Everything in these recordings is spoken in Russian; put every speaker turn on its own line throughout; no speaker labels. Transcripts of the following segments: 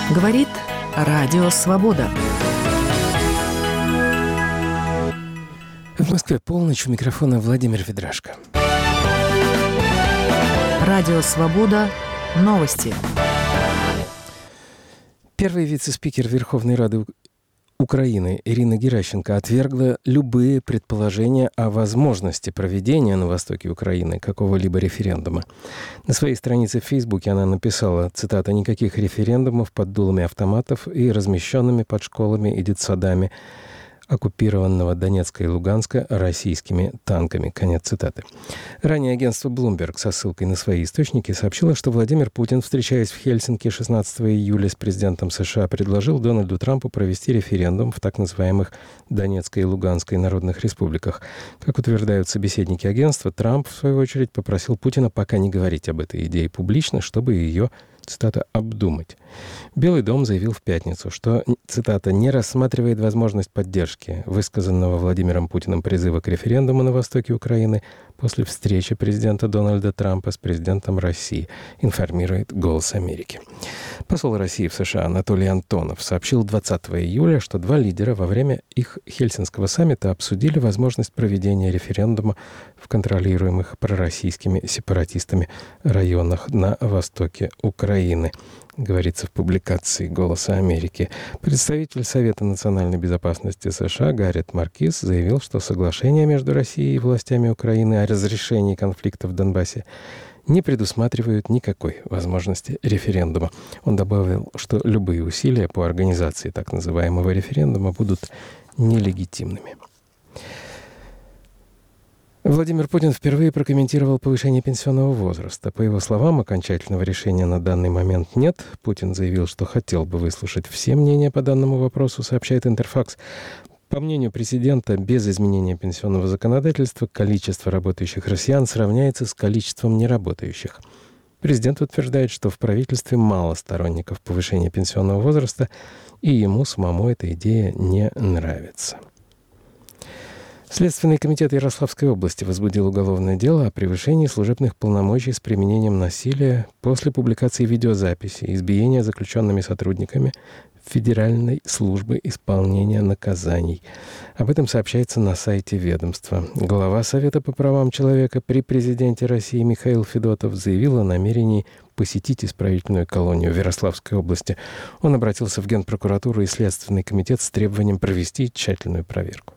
Говорит Радио Свобода.
В Москве полночь, у микрофона Владимир Ведрашко.
Радио Свобода. Новости.
Первый вице-спикер Верховной Рады Украины Ирина Геращенко отвергла любые предположения о возможности проведения на востоке Украины какого-либо референдума. На своей странице в Фейсбуке она написала, цитата, «никаких референдумов под дулами автоматов и размещенными под школами и детсадами оккупированного Донецка и Луганска российскими танками». Конец цитаты. Ранее агентство Bloomberg со ссылкой на свои источники сообщило, что Владимир Путин, встречаясь в Хельсинки 16 июля с президентом США, предложил Дональду Трампу провести референдум в так называемых Донецкой и Луганской народных республиках. Как утверждают собеседники агентства, Трамп, в свою очередь, попросил Путина пока не говорить об этой идее публично, чтобы ее, цитата, «обдумать». Белый дом заявил в пятницу, что, цитата, «не рассматривает возможность поддержки высказанного Владимиром Путиным призыва к референдуму на востоке Украины после встречи президента Дональда Трампа с президентом России», информирует «Голос Америки». Посол России в США Анатолий Антонов сообщил 20 июля, что два лидера во время их Хельсинского саммита обсудили возможность проведения референдума в контролируемых пророссийскими сепаратистами районах на востоке Украины, говорится в публикации «Голоса Америки». Представитель Совета национальной безопасности США Гаррет Маркиз заявил, что соглашение между Россией и властями Украины о разрешении конфликта в Донбассе не предусматривают никакой возможности референдума. Он добавил, что любые усилия по организации так называемого референдума будут нелегитимными. Владимир Путин впервые прокомментировал повышение пенсионного возраста. По его словам, окончательного решения на данный момент нет. Путин заявил, что хотел бы выслушать все мнения по данному вопросу, сообщает Интерфакс. По мнению президента, без изменения пенсионного законодательства количество работающих россиян сравняется с количеством неработающих. Президент утверждает, что в правительстве мало сторонников повышения пенсионного возраста, и ему самому эта идея не нравится. Следственный комитет Ярославской области возбудил уголовное дело о превышении служебных полномочий с применением насилия после публикации видеозаписи избиения заключенными сотрудниками Федеральной службы исполнения наказаний. Об этом сообщается на сайте ведомства. Глава Совета по правам человека при президенте России Михаил Федотов заявил о намерении посетить исправительную колонию в Ярославской области. Он обратился в Генпрокуратуру и Следственный комитет с требованием провести тщательную проверку.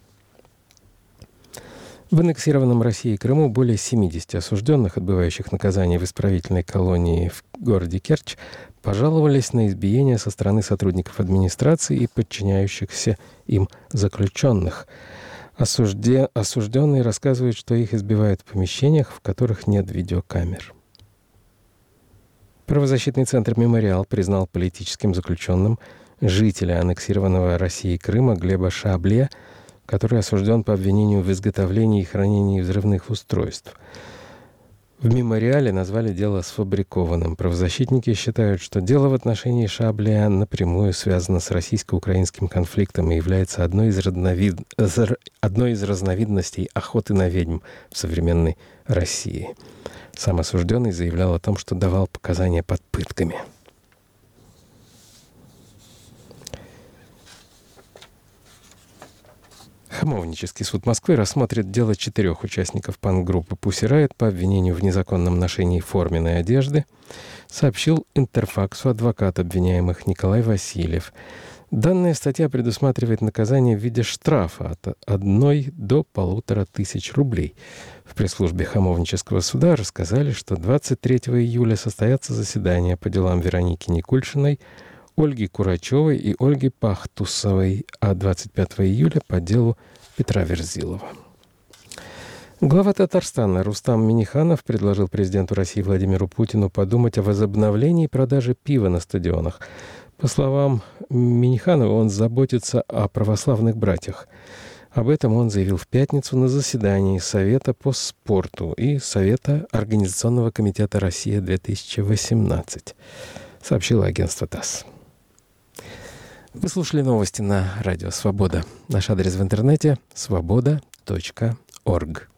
В аннексированном Россией Крыму более 70 осужденных, отбывающих наказание в исправительной колонии в городе Керчь, пожаловались на избиение со стороны сотрудников администрации и подчиняющихся им заключенных. Осужденные рассказывают, что их избивают в помещениях, в которых нет видеокамер. Правозащитный центр «Мемориал» признал политическим заключенным жителя аннексированного Россией Крыма Глеба Шабле, который осужден по обвинению в изготовлении и хранении взрывных устройств. В «Мемориале» назвали дело сфабрикованным. Правозащитники считают, что дело в отношении Шабле напрямую связано с российско-украинским конфликтом и является одной из разновидностей охоты на ведьм в современной России. Сам осужденный заявлял о том, что давал показания под пытками. Хамовнический суд Москвы рассмотрит дело 4 участников панк-группы Pussy Riot по обвинению в незаконном ношении форменной одежды, сообщил Интерфаксу адвокат обвиняемых Николай Васильев. Данная статья предусматривает наказание в виде штрафа от 1 до 1500 рублей. В пресс-службе Хамовнического суда рассказали, что 23 июля состоятся заседания по делам Вероники Никульшиной, Ольги Курачевой и Ольги Пахтусовой, а 25 июля по делу Петра Верзилова. Глава Татарстана Рустам Минниханов предложил президенту России Владимиру Путину подумать о возобновлении продажи пива на стадионах. По словам Минниханова, он заботится о православных братьях. Об этом он заявил в пятницу на заседании Совета по спорту и Совета Организационного комитета «Россия-2018», сообщило агентство ТАСС. Вы слушали новости на Радио Свобода. Наш адрес в интернете — свобода.орг.